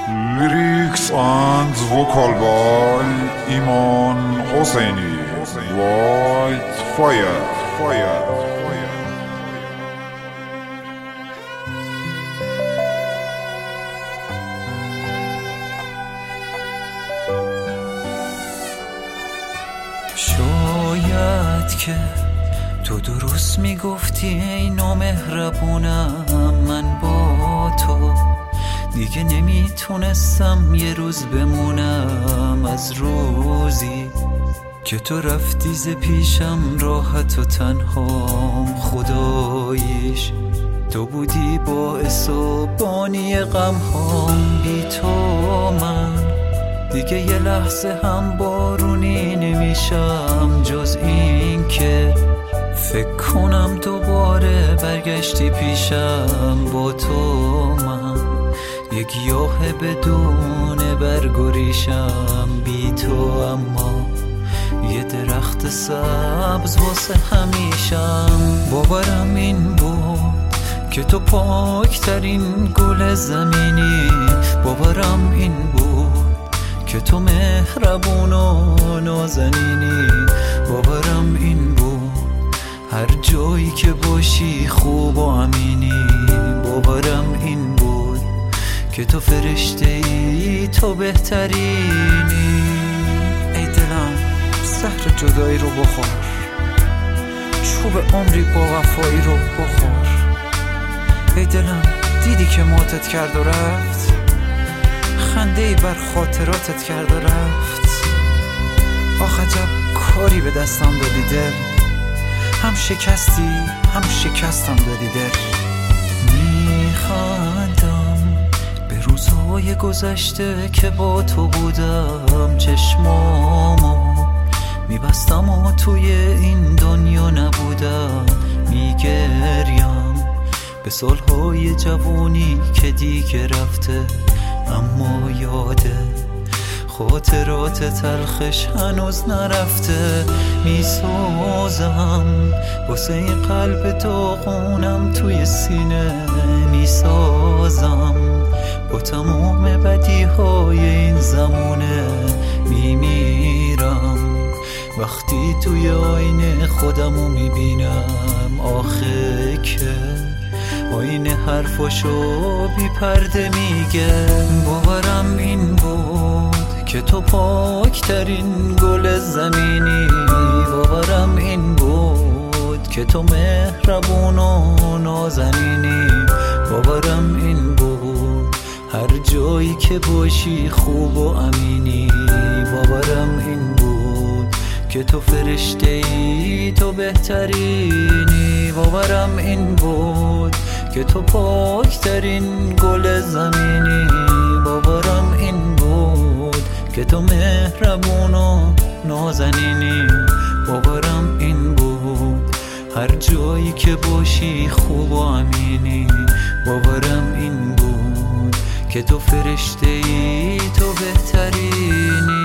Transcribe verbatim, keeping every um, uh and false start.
Lyrics and vocal by Iman Hosseini. White Fire. Fire. شاید که تو درست میگفتی ای نامهربونم، من با تو دیگه نمیتونستم یه روز بمونم. از روزی که تو رفتی ز پیشم راحت و تنهام، خداییش تو بودی باعث و بانی غم هام. بی تو من دیگه یه لحظه هم بارونی نمیشم، جز این که فکر کنم دوباره برگشتی پیشم. با تو من یک گیاه بدون برگ و ریشم، بی تو اما یه درخت سبز واسه همیشم. باورم این بود که تو پاکترین گل زمینی، باورم این بود که تو مهربون و نازنینی، باورم این بود هر جایی که باشی خوب و امینی، باورم این بود که تو فرشته ای، تو بهترینی. ای دلم زهر جدایی رو بخور، چوب عمری با وفایی رو بخور. ای دلم دیدی که ماتت کرد و رفت، خنده ای بر خاطراتت کرد و رفت. آخ عجب کاری به دستم دادی دل، هم شکستی هم شکستم دادی دل. میخندم به روزهای گذشته که با تو بودم، چشمامو میبستم و توی این دنیا نبودم. میگریم به سالهای جوانی که دیگه رفته، اما یاده خاطرات تلخش هنوز نرفته. میسازم واسه این قلب داغونم توی سینه، میسازم با تمام بدی های این زمونه. میمیرم وقتی توی آینه خودمو میبینم، آخه که آینه حرفاشو بی پرده میگه. باورم این بود که تو پاکترین گل زمینی، باورم این بود که تو مهربون و نازنینی، باورم این بود هر جایی که باشی خوب و امینی، باورم این بود که تو فرشته ای، تو بهترینی، باورم این بود که تو پاکترین گل زمینی، باورم این بود که تو مهربون و نازنینی، باورم این بود هر جایی که باشی خوب و امینی، باورم این بود که تو فرشته ای، تو بهترینی.